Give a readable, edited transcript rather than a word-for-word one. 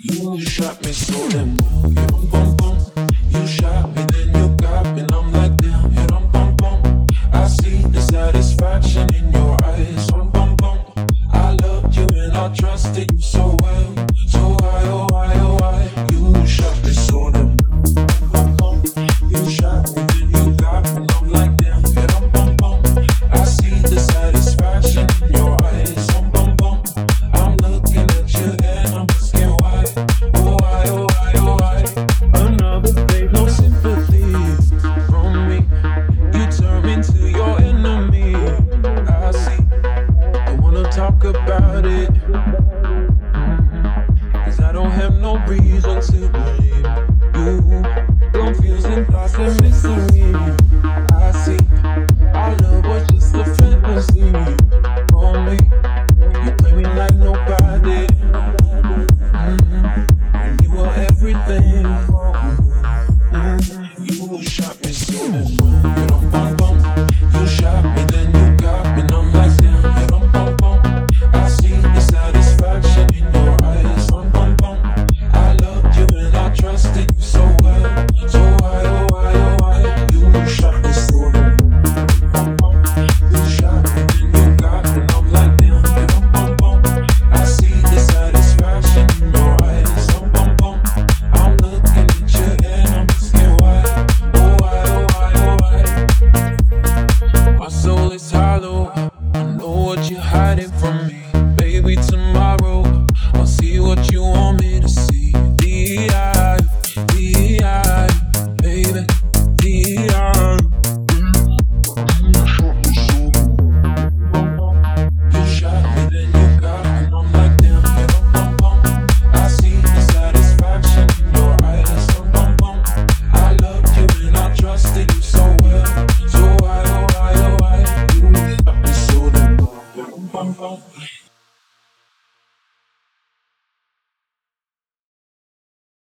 You shot me so damn well. You bum bum bum. You shot me, then you got me, and I'm like damn. You bum bum bum. I see the satisfaction in your eyes. Bum bum bum. I loved you and I trusted you so well. So why, oh why, oh why? You shot me so damn well. Bum bum. You shot me, then you got me, and I'm like damn. You bum bum bum. I see the satisfaction in your eyes. Bum bum bum. I'm looking at you and I'm asking why. Oh why, oh why, oh why? Another day, no sympathy from me. You turn me into your enemy. I see. I wanna talk about it. 'Cause I don't have no reason to believe